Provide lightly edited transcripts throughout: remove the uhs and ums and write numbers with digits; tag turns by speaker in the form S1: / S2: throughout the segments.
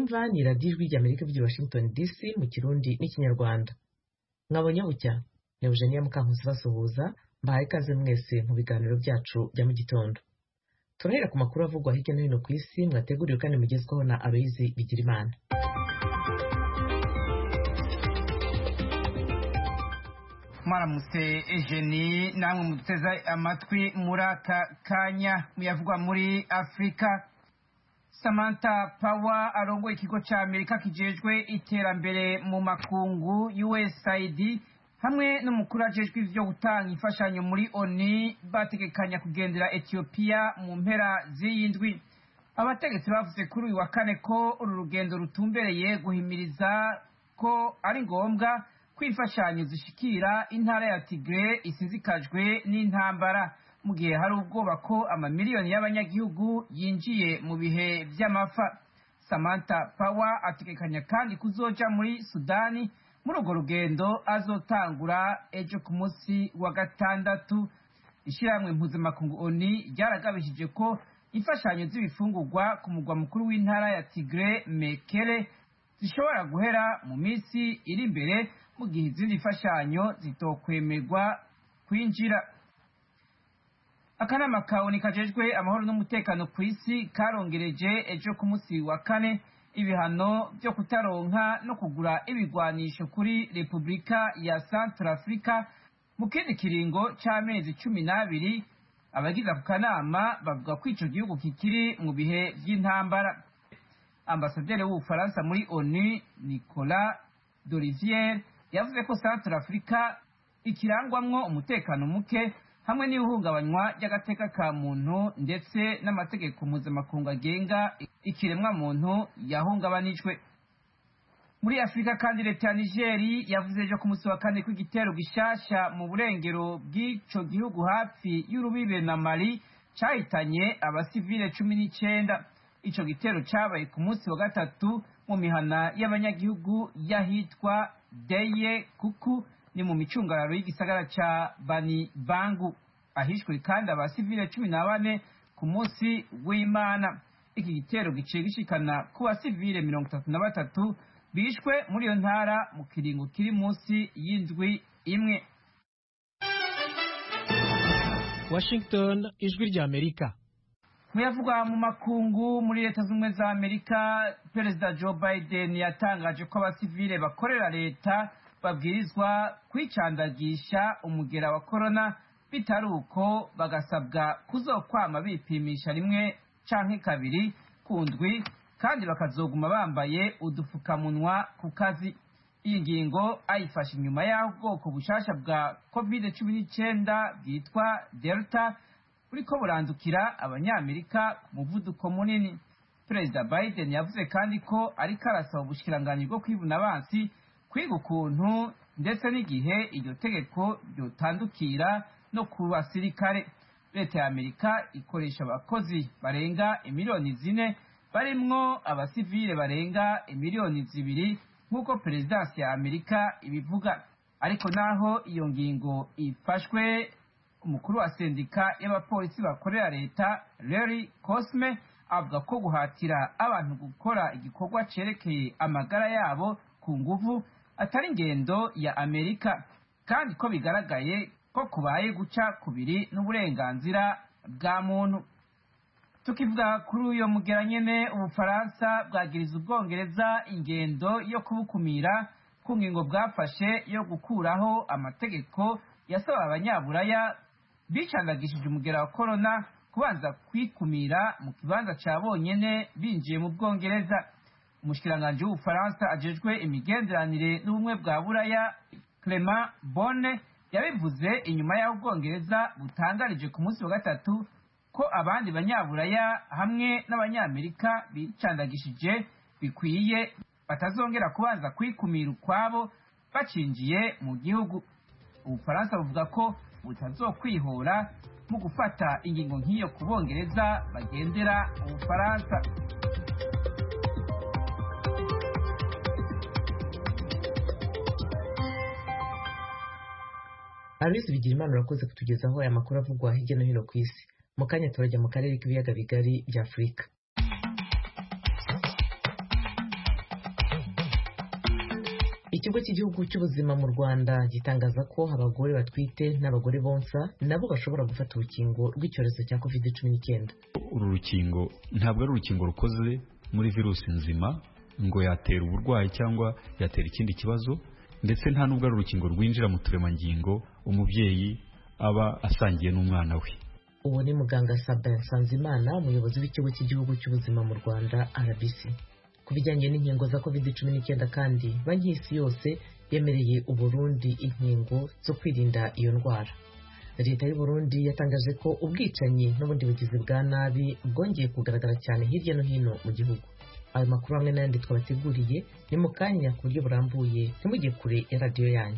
S1: mwumva ni radiyo ijwi ry'Amerika ivugira Washington DC mu Kirundi n'Ikinyarwanda. Mwabonye bucya ni Eugenia Mukankusi basuhuza, mbahaye ikaze mwese mu biganiro byacu bya mu gitondo. Turahera ku makuru avugwa hirya no hino ku isi mwateguriwe kandi mugezweho na Aloyizi Bigirimana.
S2: Mwaramutse Eugenie, namwe muduteza amatwi muri aka kanya muyavugwa muri Afrika. Samantha Power arongoye ikigo ca Amerika kijejwe iterambere mu makungu USAID hamwe n'umukuru ajejwe ivyo gutanga imfashanyo muri ONU bategekanya kugendera Ethiopia mu mpera z'iyindwi. Abategetsi bavuze kuri uyu wa kane ko uru rugendo rutumbereye guhimiriza ko ari ngombwa kwifashanyo zishikira intara ya Tigre isizikajwe n'intambara mu gihe hari ubwoba ko amamiliyoni y'abanyagihugu yinjiye mu bihe vy'amafa. Samantha Power ategekanya kandi kuzoja muri Sudani muri urwo rugendo azotangura ejo ku munsi wa gatandatu. Ishirahamwe mpuzamakungu ONU ryaragabishije ko imfashanyo z'ibifungurwa ku mugwa mukuru w'intara ya Tigre Mekele zishobora guhera mu minsi iri imbere mu gihe izindi mfashanyo zitokwemerwa kwinjira. Akanama ka ONU kajejwe amahoro n'umutekano ku isi karongereje ejo ku munsi wa kane ibihano byo kutaronka no kugura ibigwanisho kuri Repubulika ya Centrafrica mu kindi kiringo c'amezi 12. Abagize ako kanama bavuga ko ico gihugu kikiri mu bihe vy'intambara. Ambasaderi w'Ubufaransa muri ONU Nicolas Dorizier yavuze ko Centrafrica ikirangwamwo umutekano muke hamwe n'ihungabanywa ry'agateka ka muntu ndetse n'amategeko mpuzamakungu agenga ikiremwa muntu yahungabanijwe. Muri Afrika kandi leta ya Niger yavuze ejo ku munsi wa kane ko igitero gishasha mu burengero bw'ico gihugu hafi y'urubibe na Mali cahitanye abasivile 19. Ico gitero cabaye ku munsi wa gatatu mu mihana y'abanyagihugu yahitwa Deye Kuku ni mu micungararo y'igisagara ca Bani Bangu. Ahishwe kandi abasivile 14 ku munsi w'Imana. Iki gitero giciye gishikana ku basivile 33 bishwe muri iyo ntara mu kiringo kiri munsi y'indwi imwe.
S3: Washington, ijwi ry'Amerika.
S2: Muyavugwa mu makungu muri leta z'ubumwe za Amerika, Perezida Joe Biden yatangaje ko abasivile bakorera leta babwirizwa kwicandagisha umugera wa corona, bitaruko bagasabwa kuzokwama bipimisha rimwe canke kabiri ku ndwi kandi bakazoguma bambaye udufukamunwa ku kazi. Iyi ngingo ayifashe inyuma y'aho ubwoko bushasha bwa COVID-19 bwitwa Delta buriko burandukira abanyamerika ku muvuduko munini. Perezida Biden yavuze kandi ko ariko arasaba ubushikiranganji bwo kwivuna abansi kwiga ukuntu ndetse n'igihe iryo tegeko ryotandukira no ku basirikare. Leta ya Amerika ikoresha abakozi barenga 4 barimwo abasivile barenga 2 nk'uko perezidansi ya Amerika ibivuga. Ariko naho iyo ngingo ifashwe, umukuru wa sendika y'abapolisi bakorera leta Larry Cosme avuga ko guhatira abantu gukora igikorwa cerekeye amagara yabo ku nguvu atari ingendo ya Amerika kandi ko bigaragaye ko kubaye guca kubiri n'uburenganzira bwa muntu. Tukivuga kuri uyo mugera nyene, Ubufaransa bwagiriza Ubwongereza ingendo yo kubukumira ku ngingo bwafashe yo gukuraho amategeko yasaba abanyaburaya bicandagishije umugera wa corona kubanza kwikumira mu kibanza ca bonyene binjiye mu Bwongereza. Umushikiranganji w'Ubufaransa ajejwe imigenderanire n'ubumwe bwa Buraya Clement Bonne yabivuze inyuma y'aho Ubwongereza butangarije ku munsi wa gatatu ko abandi banyaburaya hamwe n'abanyamerika bicandagishije bikwiye batazongera kubanza kwikumira ukwabo bacinjiye mu gihugu. Ubufaransa buvuga ko butazokwihora mu gufata ingingo nk'iyo ku Bongereza bagendera Ubufaransa.
S1: Aloyizi Bigirimana urakoze kutugezaho aya makuru avugwa hirya no hino ku isi. Mu kanya turajya mu karere k'ibiyaga bigari bya Afurika. Ikigo cy'igihugu cy'ubuzima mu Rwanda gitangaza ko abagore batwite n'abagore bonsa nabo bashobora gufata urukingo rw'icyorezo cya COVID-19.
S4: Uru rukingo ntabwo ari urukingo rukoze muri virusi nzima ngo yatera uburwayi cyangwa yatera ikindi kibazo, ndetse nta nubwo ari urukingo rwinjira mu turemangingo umubyeyi aba asangiye n'umwana we.
S1: Uwo ni muganga Sabin Nsanzimana, umuyobozi w'ikigo cy'igihugu cy'ubuzima mu Rwanda RBC. Ku bijyanye n'inkingo za COVID-19 kandi banki y'isi yose yemereye Uburundi inkingo zo kwirinda iyo ndwara. Leta y'u Burundi yatangaje ko ubwicanyi n'ubundi bugizi bwa nabi bwongeye kugaragara cyane hirya no hino mu gihugu. Ayo makuru hamwe n'ayandi twabateguriye ni mu kanya ku buryo burambuye, ntimujye kure ya radiyo yanyu.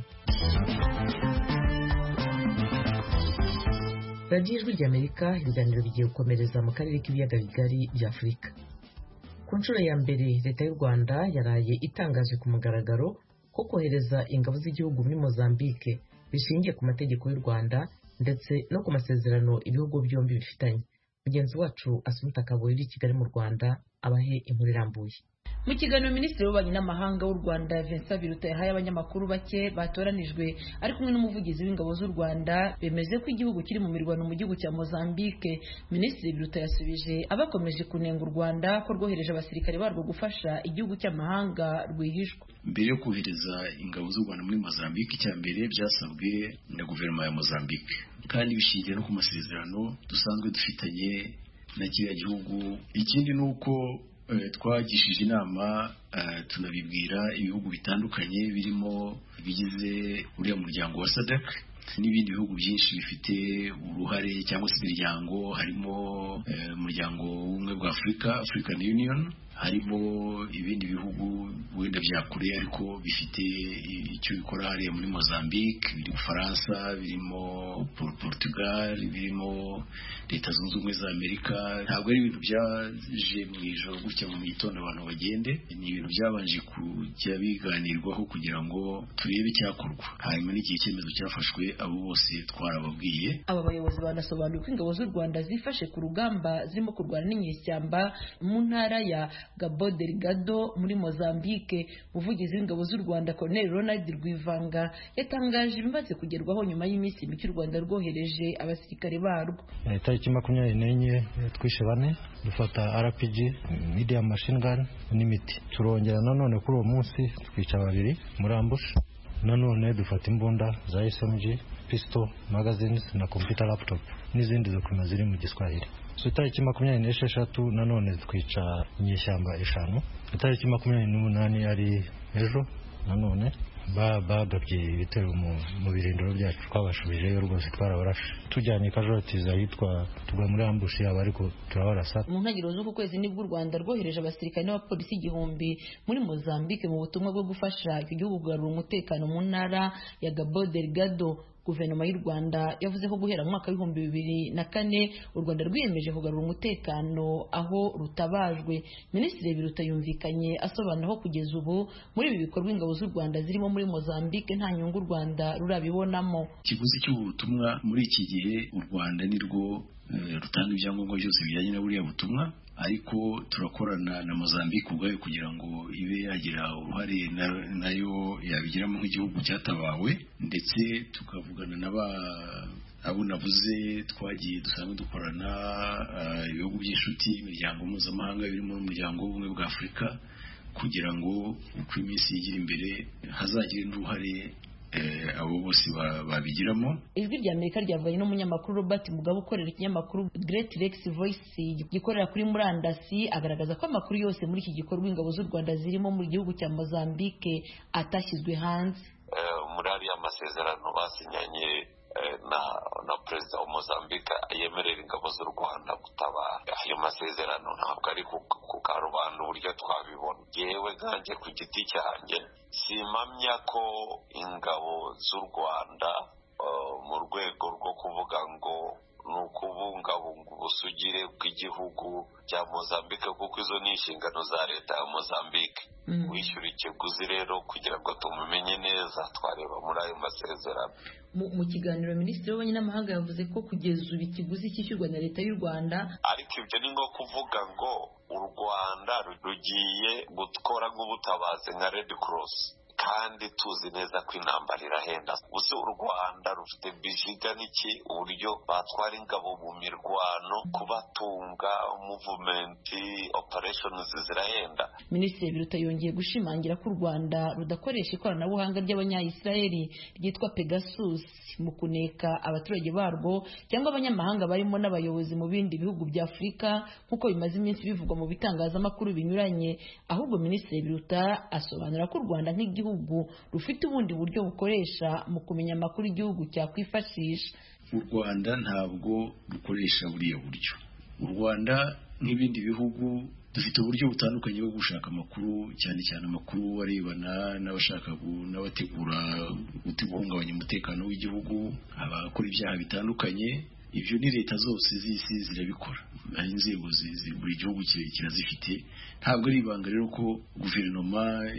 S1: Radiyo Ijwi ry'Amerika, ibiganiro bigiye gukomereza mu karere k'ibiyaga bigari bya Afurika. Ku nshuro ya mbere leta y'u Rwanda yaraye itangaje ku mugaragaro ko kohereza ingabo z'igihugu muri Mozambique bishingiye ku mategeko y'u Rwanda ndetse no ku masezerano ibihugu byombi bifitanye. Mugenzi wacu Asumta Kaboyi uri Kigali mu Rwanda abahe inkuru irambuye.
S5: Mu kiganiro Minisitiri w'Ububanyi n'Amahanga w'u Rwanda Vincent Biruta yahaye abanyamakuru bake batoranijwe ari kumwe n'umuvugizi w'ingabo z'u Rwanda bemeze ko igihugu kiri mu mirwano mu gihugu cya Mozambique. Minisitiri Biruta yasubije abakomeje kunenga u Rwanda ko rwohereje abasirikare barwo gufasha igihugu cy'amahanga rwihishwa.
S6: Mbere yo kohereza ingabo z'u Rwanda muri Mozambique, icya mbere byasabwe na guverinoma ya Mozambique kandi bishingiye no ku masezerano dusanzwe dufitanye na kiriya gihugu. Ikindi ni uko twagishije inama tunabibwira ibihugu bitandukanye birimo bigize uriya muryango wa SADC n'ibindi bihugu byinshi bifite uruhare cyangwa se imiryango, harimo umuryango w'ubumwe bwa Afurika, African Union, harimo ibindi bihugu wenda bya kure ariko bifite icyo bikora hariya muri Mozambique, biri mu Faransa, birimo Portugal, birimo Leta Zunze Ubumwe za Amerika. Ntabwo ari ibintu byaje mu ijoro gutya mu gitondo abantu bagende, ni ibintu byabanje kujya biganirwaho kugira ngo turebe icyakorwa, hanyuma n'igihe icyemezo cyafashwe abo bose twarababwiye.
S5: Aba bayobozi banasobanuye ko ingabo z'u Rwanda zifashe ku rugamba zirimo kurwana n'inyeshyamba mu ntara ya Cabo Delgado muri Mozambique. Umuvugizi w'ingabo z'u Rwanda Colonel Ronald Rwivanga yatangaje ibimaze kugerwaho nyuma y'iminsi mike u Rwanda rwohereje abasirikare barwo.
S7: Tariki 24 twishe 4 dufata RPG, medium machine gun n'imiti. Turongera nanone kuri uwo munsi twica 2 muri ambush. Nanone dufata imbunda za SMG, pistol, magazines na computer laptop n'izindi zo kuma ziri mu Giswahili. So tariki 26 nanone twica inyeshyamba 5. Tariki 28 ari ejo nanone bagabye ibitero mu birindiro byacu, twabashubijeyo rwose, twarabarashe tujyanye casualties ahitwa tugwa muri ambush yabo ariko turabarasa.
S5: Mu ntangiriro z'uku kwezi nibwo u Rwanda rwohereje abasirikare n'abapolisi 1000 muri Mozambique mu butumwa bwo gufasha icyo gihugu kugarura umutekano mu ntara ya Cabo Delgado. Guverinoma y'u Rwanda yavuze ko guhera mu mwaka wa 2004 u Rwanda rwiyemeje kugarura umutekano aho rutabajwe. Minisitiri Biruta yumvikanye asobanura ko kugeza ubu muri ibi bikorwa ingabo z'u Rwanda zirimo muri Mozambique nta nyungu u Rwanda rurabibonamo.
S6: Ikiguzi cy'ubutumwa muri iki gihe u Rwanda nirwo rutanga ibyangombwa byose bijyanye na buriya butumwa, ariko turakorana na Mozambique ubwayo kugira ngo ibe yagira uruhare nayo yabigiramo nk'igihugu cyatabawe, ndetse tukavugana abo navuze twagiye dusanzwe dukorana ibihugu by'inshuti, imiryango mpuzamahanga birimo n'umuryango w'ubumwe bwa Afurika, kugira ngo uko iminsi yigira imbere hazagire n'uruhare abo bose babigiramo.
S5: Ijwi ry'Amerika ryavanye n'umunyamakuru Robert Mugabe ukorera ikinyamakuru Great Lakes Voice gikorera kuri murandasi, agaragaza ko amakuru yose muri iki gikorwa ingabo z'u Rwanda zirimo mu gihugu cya Mozambique atashyizwe hanze.
S8: Muri ariya masezerano basinyanye na perezida wa Mozambique yemerera ingabo z'u Rwanda gutabara. Ayo masezerano ntabwo ari ku karubanda uburyo twabibona. Yewe nkanjye ku giti cyanjye simpamya ko ingabo z'u Rwanda mu rwego rwo kuvuga ngo ni ukubungabunga ubusugire bw'igihugu cya Mozambique, kuko izo ni inshingano za leta ya Mozambique. Wishyura ikiguzi rero kugira ngo tumumenye neza twareba muri ayo masezerano.
S5: Mu kiganiro Minisitiri w'Ububanyi n'Amahanga yavuze ko kugeza ubu ikiguzi cyishyurwa na leta y'u Rwanda,
S8: ariko ibyo ni nko kuvuga ngo u Rwanda rugiye gukora nk'ubutabazi nka Red Cross, kandi tuzi neza ko intambara irahenda. Gusa u Rwanda rufite bijiga n'iki uburyo batwara ingabo mu mirwano, kubatunga, movement operations zirahenda.
S5: Minisitiri Biruta yongeye gushimangira ko u Rwanda rudakoresha ikoranabuhanga ry'Abanya-Israeli ryitwa Pegasus mu kuneka abaturage barwo cyangwa abanyamahanga barimo n'abayobozi mu bindi bihugu bya Afurika nk'uko bimaze iminsi bivugwa mu bitangazamakuru binyuranye. Ahubwo Minisitiri Biruta asobanura ko u Rwanda nk'igihugu rufite ubundi buryo bukoresha mu kumenya amakuru igihugu cyakwifashisha.
S6: U Rwanda ntabwo rukoresha buriya buryo. U Rwanda nk'ibindi bihugu dufite uburyo butandukanye bwo gushaka amakuru, cyane cyane amakuru arebana n'abashaka n'abategura guhungabanya umutekano w'igihugu, abakora ibyaha bitandukanye. Ibyo ni leta zose z'isi zirabikora, ari inzego buri gihugu kirazifite. Ntabwo ari ibanga rero ko guverinoma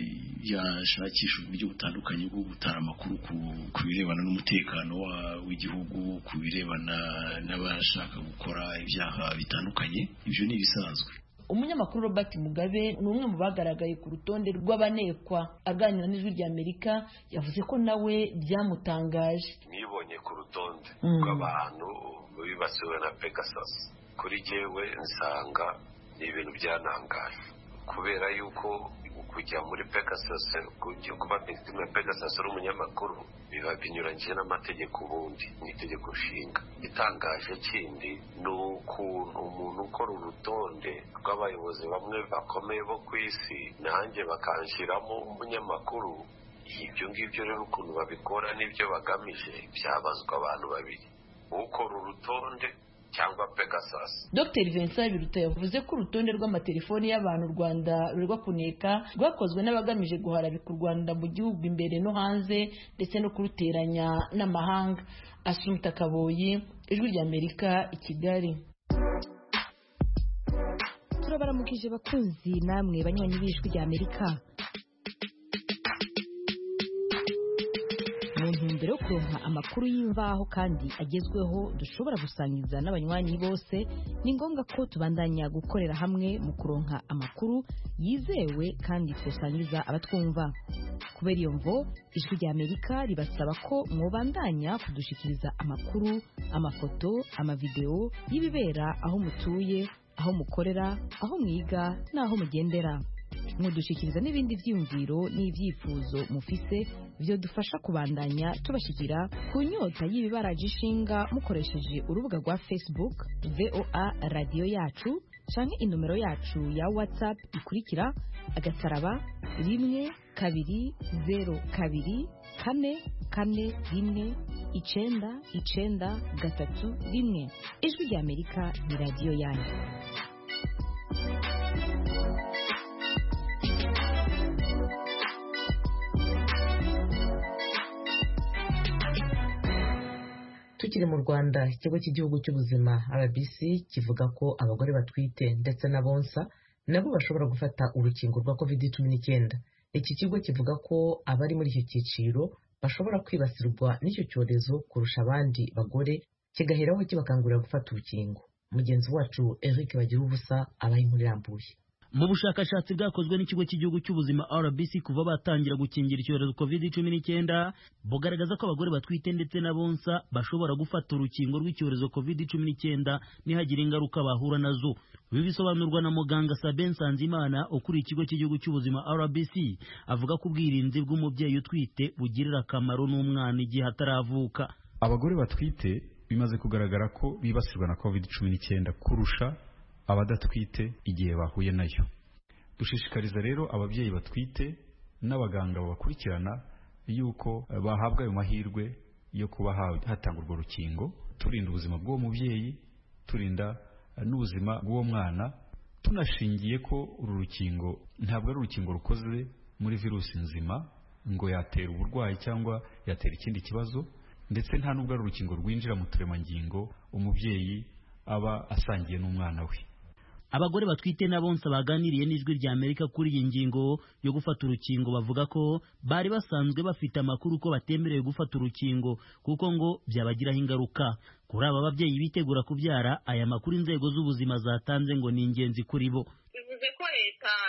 S6: yashakisha uburyo butandukanye bwo gutara amakuru ku birebana n'umutekano w'igihugu, ku birebana n'abashaka gukora ibyaha bitandukanye. Ibyo ni ibisanzwe.
S5: Umunyamakuru Robert Mugabe ni umwe mu bagaragaye ku rutonde rw'abanekwa. Aganira n'Ijwi ry'Amerika yavuze ko nawe byamutangaje.
S8: Nibonye ku rutonde rw'abantu bibasiwe na Pegasus, kuri jewe nsanga ni ibintu byanangaje, kubera yuko kujya muri Pegasus, kuba victim ya Pegasus ari umunyamakuru biba binyuranyije n'amategeko, ubundi ni itegeko nshinga. Itangaje kindi ni ukuntu umuntu ukora urutonde rw'abayobozi bamwe bakomeye bo ku isi nanjye bakanshyiramo umunyamakuru. Ibyo ngibyo rero ukuntu babikora n'ibyo bagamije byabazwa abantu babiri, ukora urutonde cyangwa Pegasus.
S5: Dr Vincent Biruta yavuze ko urutonde rw'amatelefoni y'abantu u Rwanda rurwa kuneka rwakozwe n'abagamije guharabika u Rwanda mu gihugu imbere no hanze ndetse no kuruteranya n'amahanga. Asumta Kaboyi, Ijwi ry'Amerika, i Kigali.
S9: Turabaramukije bakunzi namwe banywanyi b'Ijwi ry'Amerika. Mu ntumbero yo kuronka amakuru y'imvaho kandi agezweho dushobora gusangiza n'abanywanyi bose, ni ngombwa ko tubandanya gukorera hamwe mu kuronka amakuru yizewe kandi twosangiza abatwumva. Kubera iyo mvo, Ijwi ry'Amerika ribasaba ko mwobandanya kudushikiriza amakuru, amafoto, amavideo y'ibibera aho mutuye, aho mukorera, aho mwiga n'aho mugendera. Mudushikiriza n'ibindi vyiyumviro n'ivyifuzo mufise byo dufasha kubandanya tubashikira ku nyota y'ibibaraje ishinga mukoresheje urubuga rwa Facebook VOA Radio Yacu canke inomero yacu ya WhatsApp ikurikira *120 2 4 4 1 Ijwi ry'Amerika ni radio yanyu.
S1: Tukiri mu Rwanda, ikigo cy'igihugu cy'ubuzima RBC kivuga ko abagore batwite ndetse n'abonsa nabo bashobora gufata urukingo rwa COVID-19. Iki kigo kivuga ko abari muri icyo cyiciro bashobora kwibasirwa n'icyo cyorezo kurusha abandi bagore, kigaheraho kibakangurira gufata urukingo. Mugenzi wacu Eric Bagirubusa abaye inkuru irambuye.
S10: Mu bushakashatsi bwakozwe n'ikigo cy'igihugu cy'ubuzima RBC kuva batangira gukingira icyorezo COVID-19 bugaragaza ko abagore batwite ndetse n'abonsa bashobora gufata urukingo rw'icyorezo COVID-19 nihagira ingaruka bahura nazo. Ibi bisobanurwa na muganga Sabin Sanzimana ukuriye ikigo cy'igihugu cy'ubuzima RBC, avuga ko ubwirinzi bw'umubyeyi utwite bugirira akamaro n'umwana igihe ataravuka.
S4: Abagore batwite bimaze kugaragara ko bibasirwa na COVID-19 kurusha abadatwite igihe bahuye nayo. Dushishikariza rero ababyeyi batwite n'abaganga babakurikirana yuko bahabwa ayo mahirwe yo kuba hatangwa urwo rukingo, turinda ubuzima bw'uwo mubyeyi, turinda n'ubuzima bw'uwo mwana, tunashingiye ko uru rukingo ntabwo ari urukingo rukoze muri virusi nzima ngo yatera uburwayi cyangwa yatera ikindi kibazo, ndetse nta nubwo ari urukingo rwinjira mu turemangingo umubyeyi aba asangiye n'umwana we.
S10: Abagore batwite n'abonsa baganiriye n'Ijwi ry'Amerika kuri iyi ngingo yo gufata urukingo bavuga ko bari basanzwe bafite amakuru ko batemerewe gufata urukingo kuko ngo byabagiraho ingaruka. Kuri aba babyeyi bitegura kubyara, aya makuru inzego z'ubuzima zatanze ngo ni ingenzi kuri bo.
S11: Bivuze ko leta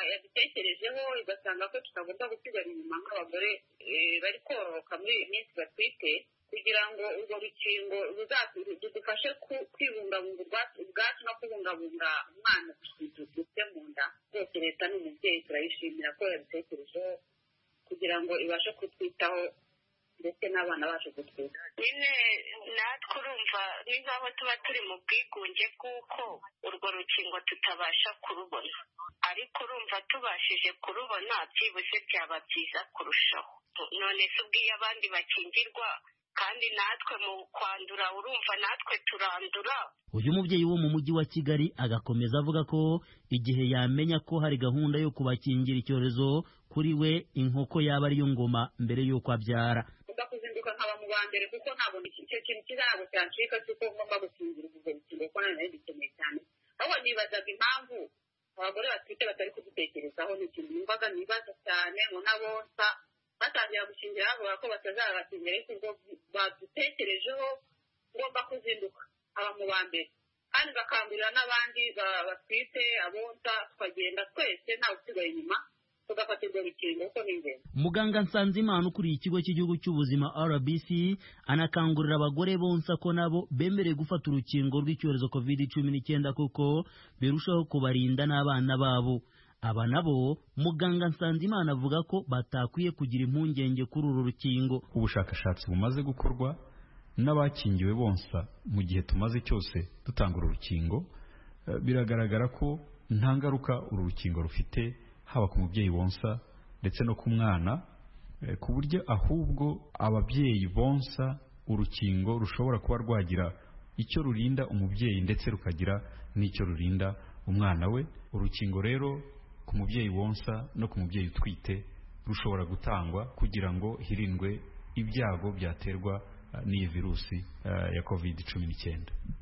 S11: yabitekerejeho igasanga ko tutagomba gusigara inyuma nk'abagore bari kororoka muri iyi minsi batwite, kugira ngo urwo rukingo rudufashe kwibungabunga ubwacu no kubungabunga umwana dufite mu nda. Rwose leta n'umubyeyi turayishimira ko yabitekerejeho kugira ngo ibashe kutwitaho ndetse n'abana bacu gutwita.
S12: Nyine natwe urumva ni nk'aho tuba turi mu bwigunge bw'uko urwo rukingo tutabasha kurubona, ariko urumva tubashije kurubona byibuze byaba byiza kurushaho. None se ubwiye abandi bakingirwa kandi natwe mu kwandura urumva natwe turandura.
S10: Uyu mubyeyi wo mu mujyi wa Kigali agakomeza avuga ko igihe yamenya ko hari gahunda yo kubakingira icyorezo kuri we inkoko yaba ariyo ngoma mbere y'uko abyara.
S11: Kuzinduka nkaba mu ba mbere kuko ntabwo icyo kintu kizaba cyancika cy'uko ngomba gukingira ubwo rukingo kuko nanone bikeneye cyane. Ahubwo nibazaga impamvu abagore batwite batari kudutekerezaho, ni ikintu numvaga nibaza cyane ngo n'abonsa batangira gukingira bavuga ko batazabakingira, ariko ubwo badutekerejeho ngomba kuzinduka aba mu ba mbere kandi bakangurira n'abandi batwite abonsa, tukagenda twese ntawe usigaye inyuma tugafatirwa urukingo kuko ni ingenzi.
S10: Muganga Nsanzimana ukuriye ikigo cy'igihugu cy'ubuzima RBC anakangurira abagore bonsa ko nabo bemerewe gufata urukingo rw'icyorezo COVID-19 kuko birushaho kubarinda n'abana babo. Aba nabo Muganga Nsanzimana avuga ko batakwiye kugira impungenge kuri uru rukingo.
S4: Ubushakashatsi bumaze gukorwa n'abakingiwe bonsa mu gihe tumaze cyose dutanga uru rukingo, biragaragara ko nta ngaruka uru rukingo rufite haba ku mubyeyi bonsa ndetse no ku mwana, ku buryo ahubwo ababyeyi bonsa urukingo rushobora kuba rwagira icyo rurinda umubyeyi ndetse rukagira n'icyo rurinda umwana we. Urukingo rero ku mubyeyi wonsa no ku mubyeyi utwite rushobora gutangwa kugira ngo hirindwe ibyago byaterwa n'iyi virusi ya COVID-19.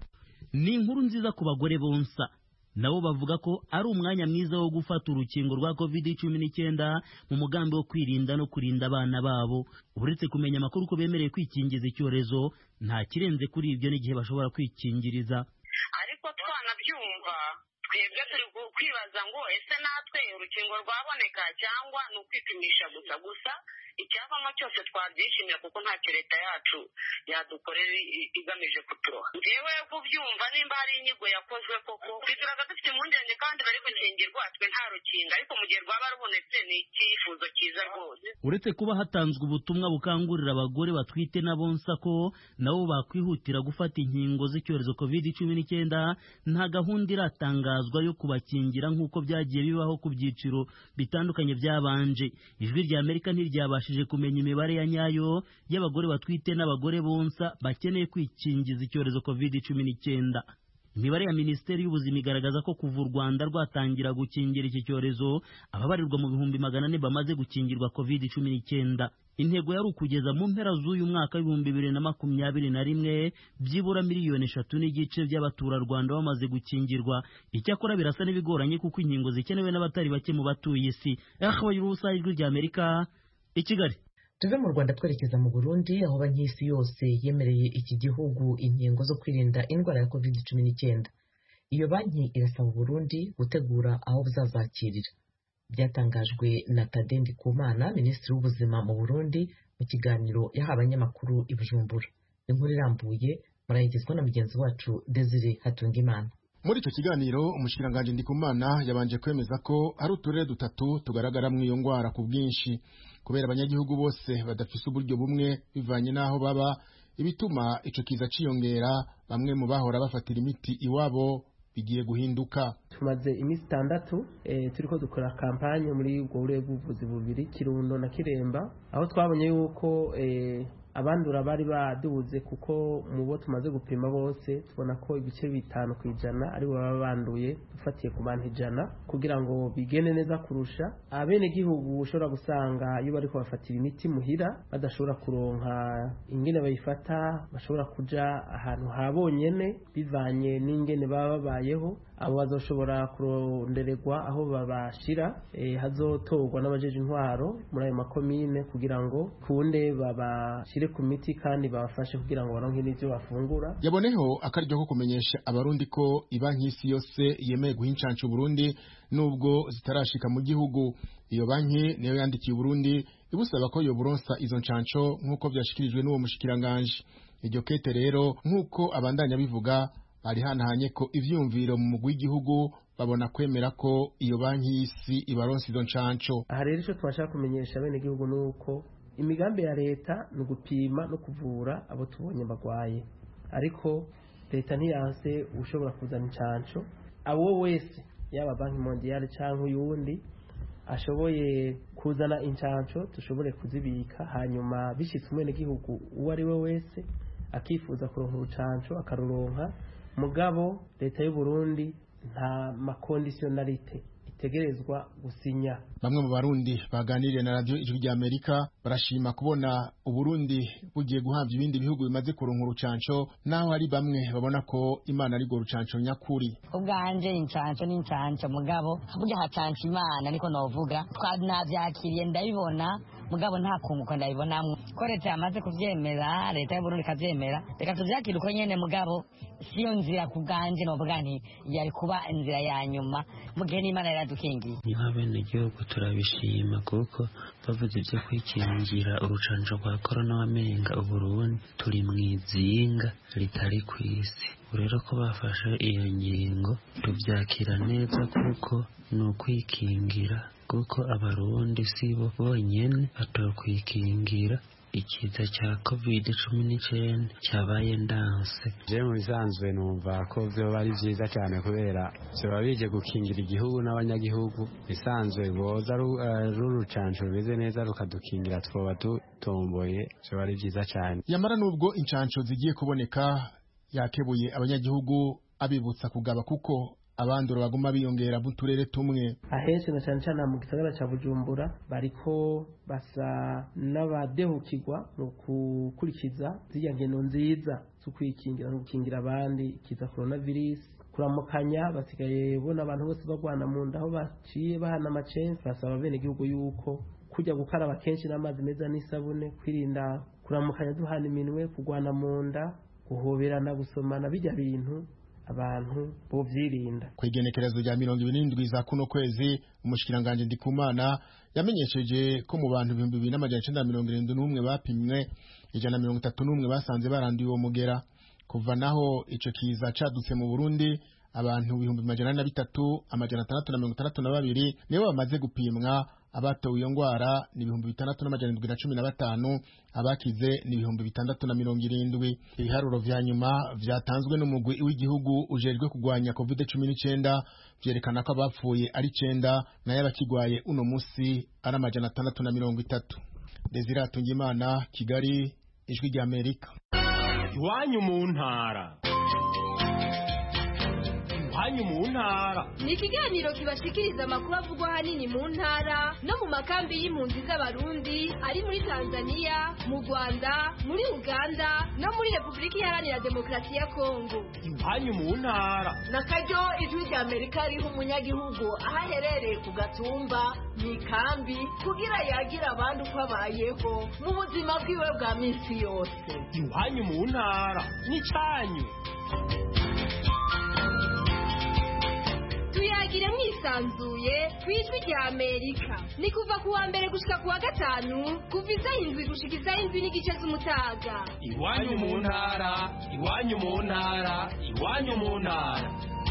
S10: Ni inkuru nziza ku bagore bonsa, nabo bavuga ko ari umwanya mwiza wo gufata urukingo rwa COVID-19 mu mugambi wo kwirinda no kurinda abana babo. Uretse kumenya amakuru ko bemereye kwikingiza icyorezo, nta kirenze kuri ibyo n'igihe bashobora kwikingiriza.
S12: Ariko twanabyumva twebwe turi kwibaza ngo ese natwe urukingo rwaboneka cyangwa ni ukwipimisha gusa icyavamo cyose twabyishimira kuko ntacyo leta yacu yadukorera igamije kuturoha. Njyewe kubyumva nimba hari inyigo yakozwe koko bituraga dufite impungenge kandi bari gukingirwa twe nta rukingo, ariko mu gihe rwaba rubonetse ni icyifuzo cyiza rwose.
S10: Uretse kuba hatanzwe ubutumwa bukangurira abagore batwite n'abonsa ko nabo bakwihutira gufata inkingo z'icyorezo COVID-19, nta gahunda iratangazwa yo kubakingira nk'uko byagiye bibaho ku byiciro bitandukanye byabanje. Ijwi rya Amerika ntiryabashije kumenya imibare ya nyayo y'abagore batwite n'abagore bonsa bakeneye kwikingiza icyorezo COVID-19. Imibare ya Minisiteri y'Ubuzima igaragaza ko kuva u Rwanda rwatangira gukingira iki cyorezo ababarirwa mu 400 bamaze gukingirwa COVID-19. Intego yari ukugeza mu mpera z'uyu mwaka w'2021 byibura miliyoni 3 n'igice by'abaturarwanda bamaze gukingirwa. Icyakora birasa n'ibigoranye kuko inkingo zikenewe n'abatari bake mu batuye isi. Ahabayurusa ijwi rya Amerika i Kigali.
S1: Tuve mu Rwanda twerekeza mu Burundi, aho banki y'isi yose yemereye iki gihugu inkingo zo kwirinda indwara ya COVID-19. Iyo banki irasaba Burundi gutegura aho buzazakirira. Byatangajwe na Tade Ndikumana, Minisitiri w'Ubuzima mu Burundi, mu kiganiro yahaye abanyamakuru i Bujumbura. Inkuru irambuye murayigezwa na mugenzi wacu Desire Hatungimana.
S13: Muri icyo kiganiro umushikiranganje Ndikumana yabanje kwemeza ko hari uturere dutatu tugaragara mu iyo ngwara ku bwinshi kubera abanyagihugu bose badafise uburyo bumwe bivanye naho baba, ibituma ico kiza ciyongera. Bamwe mu bahora bafatira imiti iwabo bigiye guhinduka.
S14: Tumaze imisi 6 turiko dukora kampanye muri ubwo burere bw'ubuvuzi bubiri, Kirundo na Kiremba, aho twabonye yuko abandura bari baduze kuko mu bo tumaze gupima bose tubona ko ibice 5% ari baba banduye dufatiye ku bantu 100, kugira ngo bigene neza kurusha. Abene gihugu ushobora gusanga iyo bari kubafatira imiti muhira badashobora kuronka ingene bayifata, bashobora kuja ahantu habonyene bivanye n'ingene baba babayeho. Abo bazoshobora kurondererwa aho babashira, hazotorwa n'abajeje intwaro muri ayo makomine kugira ngo kunde babashire bashire ku miti kandi babafashe kugira ngo baronke n'ivyo bafungura.
S13: Yaboneho akaryo ko kumenyesha abarundi ko ibanki y'isi yose yemeye guha incanco Burundi nubwo zitarashika mu gihugu. Iyo banki niyo yandikiye Burundi ibusaba ko yo buronsa izo ncanco nk'uko vyashikirijwe n'uwo mushikiranganje. Iryo kete rero nk'uko abandanya bivuga bari hanahanye ko ivyumviro mu mugwi w'igihugu babona kwemera ko iyo banki y'isi ibaronsa izo ncanco.
S14: Aha rero ico twashaka kumenyesha bene igihugu nuko imigambi ya leta ni gupima no kuvura abo tubonye bagwaye, ariko leta ntiyanse ushobora kuzana incanco abo wese yaba banki mondiale canke uyundi ashoboye kuzana incanco dushobore kuzibika, hanyuma bishitse umwene gihugu uwo ari we wese akifuza kuronka urucanco akaruronka. Mugabo leta y'u Burundi nta makondisiyonalite itegerezwa gusinya.
S13: Bamwe mu barundi baganiriye na radio Ijwi rya Amerika barashima kubona Uburundi bugiye guhavya ibindi bihugu bimaze kuronka urucanco, naho hari bamwe babona ko Imana ari go rucanco nyakuri.
S15: Ubwanje incanco n'incanco mugabo burya hacanca Imana niko novuga, twanavyakiriye ndabibona mugabo nta kunguko ndabibonamwe ko leta yamaze kuvyemera, leta y'u Burundi kavyemera, reka tuvyakire uko nyene mugabo siyo nzira ku bwanje novuga nti yari kuba inzira ya nyuma mu gihe n'Imana yaradukingiye.
S16: Niba bene igihugu turabishima kuko bavuze ibyo kwikingira urucanco rwa korona wamenga Uburundi turi mwizinga ritari kw'isi. Rero ko bafashe iyo ngingo tuvyakira neza kuko ni ukwikingira, kuko abarundi sibo bonyene batokwikingira ikiza cya COVID-19 cyabaye ndanse.
S17: Je mu bisanzwe numva ko byo bari byiza cyane kubera byo bije gukingira igihugu n'abanyagihugu, bisanzwe boza rurucanco rumeze neza rukadukingira twoba dutomboye, byo bari byiza cyane.
S13: Yamara nubwo incanco zigiye kuboneka yakebuye abanyagihugu abibutsa kugaba kuko abandura baguma biyongera mu turere tumwe.
S14: Ahenshi na cyane cyane mu gisagara ca Bujumbura bariko basa n'abadehukirwa mu gukurikiza ziriya ngendo nziza zo kwikingira no gukingira abandi ikiza coronavirus. Kuramukanya basigaye bona abantu bose bagwana mu nda aho baciye bahana amacensi. Basaba bene igihugu yuko kujya gukaraba kenshi n'amazi meza n'isabune, kwirinda kuramukanya duhana iminwe, kugwana mu nda, guhoberana, gusomana, bijya bintu abantu bovyirinda.
S13: Kwigenekerezo rya 27 za kuno kwezi umushikiranganje Ndikumana yamenyesheje ko mu bantu 2971 bapimwe 131 basanze baranduye uwo mugera. Kuva naho ico kiza cadutse mu Burundi abantu 3,662 nibo bamaze gupimwa. Abatowe iyo ngwara ni 6,715, abakize ni 6,670. Ibiharuro vya nyuma vyatanzwe n'umugwi w'igihugu ujejwe kugwanya COVID-19 vyerekana ko abapfuye ari 9 nayo abakigwaye uno musi ari 630. Desire Atungimana, Kigali, Ijwi rya Amerika.
S18: Iwanyu mu ntara. Iwanyu mu ntara
S19: ni ikiganiro kibashikiriza amakuru avugwa hanini mu ntara no mu makambi y'impunzi z'abarundi ari muri Tanzania, mu Rwanda, muri Uganda no muri Repubulika Iharanira Demokarasi ya Kongo.
S18: Iwanyu mu ntara
S20: nakaryo Ijwi rya Amerika riha umunyagihugu aho aherereye ku gatumba mu ikambi kugira yagira abandi uko abayeho mu buzima bwiwe bwa minsi yose.
S18: Iwanyu mu ntara ni cyanyu.
S19: Tuyagire mwisanzuye kwijwi rya Amerika. Ni kuva kuwa mbere gushika kuwa gatanu kuva isaha 7 gushika isaha 7:30 z'umutaga.
S18: Iwanyu mu ntara, iwanyu mu ntara, iwanyu mu ntara.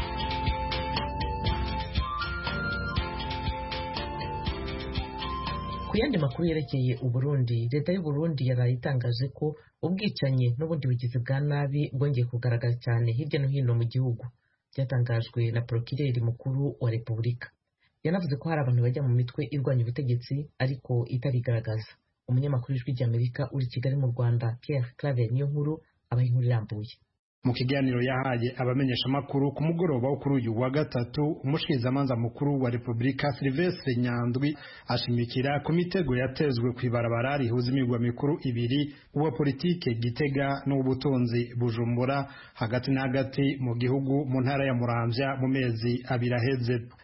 S1: Ku yandi makuru yerekeye Uburundi, leta y'u Burundi yaraye itangaje ko ubwicanyi n'ubundi bugizi bwa nabi bwongeye kugaragara cyane hirya no hino mu gihugu. Byatangajwe na Procureur mukuru wa Repubulika. Yanavuze ko hari abantu bajya mu mitwe irwanya ubutegetsi ariko itarigaragaza. Umunyamakuru w'Ijwi rya Amerika uri Kigali mu Rwanda, Pierre Claver Niyonkuru, abaye inkuru irambuye.
S21: Mu kiganiro yahaye abamenyesha makuru ku mugoroba wo kuri uyu wa gatatu, umushikirizamanza mukuru wa Repubulika Sylvestre Nyandwi ashimikira ku mitego yatezwe kwibarabara rihuza imigwa mikuru ibiri, uwa politike Gitega n'ubutunzi Bujumbura hagati na hagati mu gihugu mu ntara ya Muramvya mu mezi abiri aheze.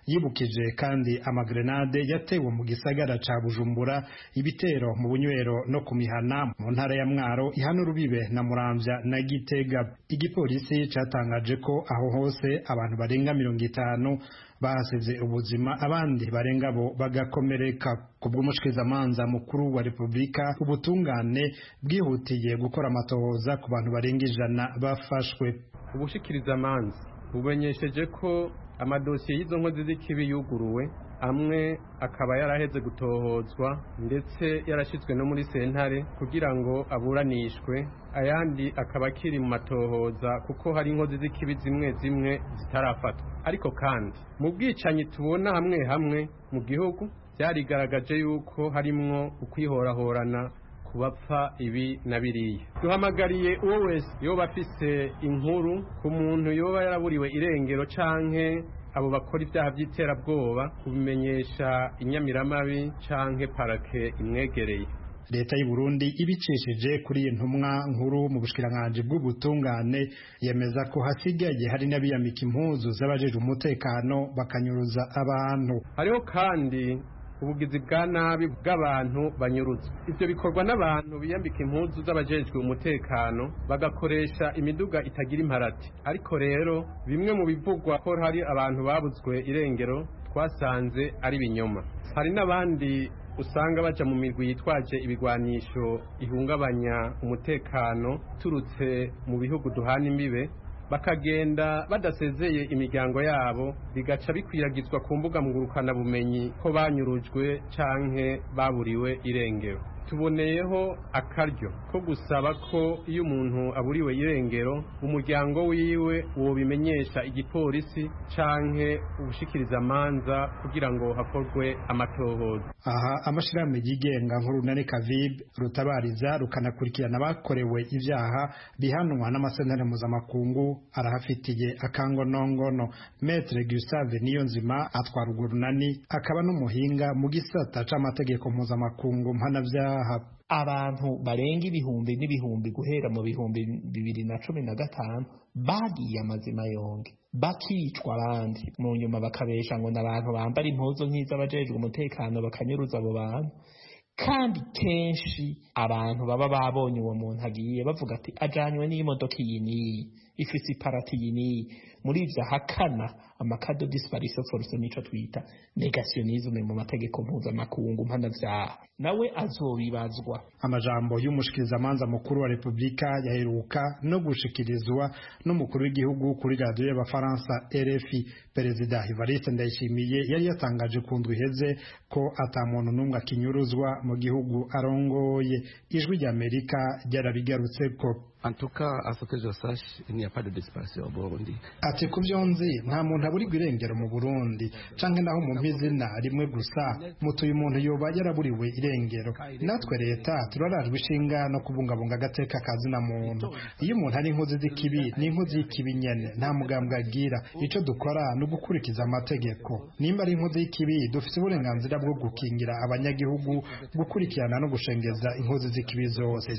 S21: yibukije kandi amagrenade yatewe mu gisagara ca Bujumbura, ibitero mu bunywero no ku mihana mu ntara ya Mwaro ihana urubibe na Muramvya na Gitega. Igipolisi catangaje ko aho hose abantu barenga 50 bahasize ubuzima, abandi barenga bo bagakomereka. Kubw'umushikirizamanza mukuru wa Repubulika, ubutungane bwihutiye gukora amatohoza ku bantu barenga 100 bafashwe.
S3: Ubushikirizamanza bumenyesheje ko amadosiye y'izo nkozi z'ikibi yuguruwe, amwe akaba yaraheze gutohozwa ndetse yarashitswe no muri sentare kugira ngo aburanishwe, ayandi akaba akiri mu matohoza kuko hari inkozi z'ikibi zimwe zimwe zitarafatwa. Ariko kandi mu bwicanyi tubona hamwe hamwe mu gihugu byarigaragaje yuko harimwo ukwihorahorana kubapfa ibi na biriya. Duhamagariye uwo wese yoba afise inkuru ku muntu yoba yaraburiwe irengero canke abo bakora ibyaha by'iterabwoba kubimenyesha inyamiramabi canke parake imwegereye.
S21: Leta y'u Burundi ibicishije kuri intumwa nkuru mu bushikiranganje bw'ubutungane yemeza ko hasigaye hari n'abiyamika impuzu z'abajeje umutekano bakanyuruza abantu.
S3: Hariho kandi ubugizi bwa nabi bw'abantu banyuruzwa. Ivyo bikorwa n'abantu biyambika impuzu z'abajejwe umutekano bagakoresha imiduga itagira imparati. Ariko rero bimwe mu bivugwa ko hari abantu babuzwe irengero twasanze ari binyoma. Hari n'abandi usanga baja mu mirwi yitwaje ibigwanisho ihungabanya umutekano turutse mu bihugu duhana imbibe, bakagenda badasezeye imiryango yabo, bigaca bikwiragizwa ku mbuga ngurukana bumenyi ko banyurujwe canke baburiwe irengero. Tuboneyeho akaryo ko gusaba ko iyo umuntu aburiwe irengero umuryango wiwe wobimenyesha igipolisi canke ubushikirizamanza kugira ngo hakorwe amatohoza.
S21: Aha amashirahamwe yigenga nk'urunani Kavib rutabariza rukanakurikirana bakorewe ivyaha bihanwa n'amasentare mpuzamakungu arahafitiye akangonongono. Maître Gustave Niyonzima atwara urwo runani akaba n'umuhinga mu gisata c'amategeko mpuzamakungu mpanavyaha.
S22: Abantu barenga ibihumbi n'ibihumbi guhera mu bihumbi 2015 bagiye amazima yonge bakicwa, abandi mu nyuma bakabesha ngo n'abantu bambara impuzu nk'iz'abajejwe umutekano bakanyuruza abo bantu. Kandi kenshi abantu baba babonye uwo muntu agiye bavuga ati ajanywe n'imodoka iyi n'iyi ifise iparati iyi n'iyi. Muri ivyo hakana amakado disparition force nico twita negationisme mu mategeko mpuzamakungu mpanavyaha, nawe azobibazwa.
S21: Amajambo y'umushikirizamanza mukuru wa Repubulika yaheruka no gushikirizwa n'umukuru w'igihugu kuri radio y'Abafaransa RFI. Perezida Evariste Ndayishimiye yari yatangaje ku ndwi iheze ko ata muntu n'umwe akinyuruzwa mu gihugu arongoye. Ijwi ry'Amerika ryarabigarutseko.
S23: En tout cas, à ce que je sache, il n'y a pas de disparition au Burundi.
S21: Ati kuvyonzi nta muntu aburirwa irengero mu Burundi canke naho mu mpizina rimwe gusa mutuye umuntu yoba yaraburiwe irengero. Natwe leta turarajwe ishinga no kubungabunga agateka kazina muntu. Iyo umuntu ari inkozi z'ikibi ni inkozi y'ikibi nyene, nta mugambwe agira. Ico dukora ni ugukurikiza amategeko. Nimba ari inkozi y'ikibi dufite uburenganzira bwo gukingira abanyagihugu, gukurikirana no gushengeza inkozi z'ikibi zose.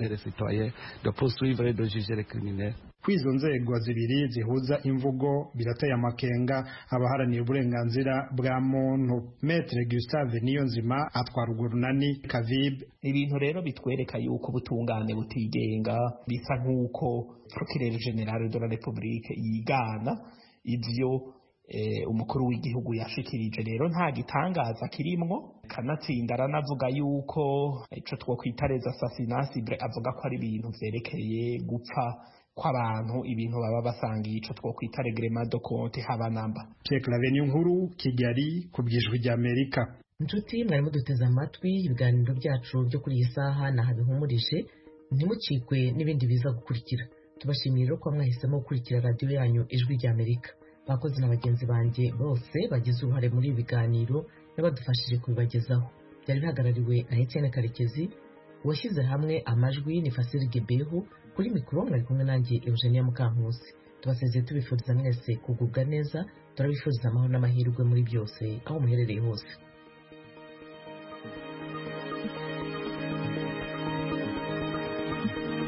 S23: De juger les criminels.
S21: Kwizo nzego zibiri zihuza imvugo birateye amakenga abaharaniye uburenganzira bwa muntu. Maître Gustave Niyonzima atwara urwo runani Kavib.
S22: Ibintu rero bitwereka yuko ubutungane butigenga, bisa nk'uko Procureur General de la République yigana ivyo umukuru w'igihugu yashikirije. Rero nta gitangaza kirimwo, kanatsinda aranavuga yuko ico twokwita les assassinats avuga ko ari ibintu vyerekeye gupfa kw'abantu, ibintu baba basangiye ico twokwita reglement de compte habanamba.
S21: Pierre Claver Nkuru, Kigali, ku bw'Ijwi ry'Amerika.
S1: Inshuti mwari muduteze amatwi, ibiganiro byacu byo kuri iyi saha naha bihumurije, ntimucikwe n'ibindi biza gukurikira. Tubashimiye rero ko mwahisemo gukurikira radio yanyu Ijwi ry'Amerika. Bakozi na bagenzi banjye bose bagize uruhare muri ibi biganiro n'abadufashije kubibagezaho. Byari bihagarariwe na Etienne Karekezi, washyize hamwe amajwi ni Fasiri Gebehu, kuri mikoro mwari kumwe nanjye Eugenia Mukankusi. Tubasezeye tubifuriza mwese kugubwa neza, turabifuriza amahoro n'amahirwe muri byose aho muherereye hose.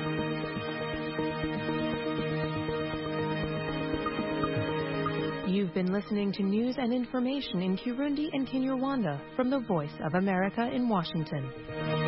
S9: You've
S2: have been listening to news and information in Kirundi and Kinyarwanda from the Voice of America in Washington.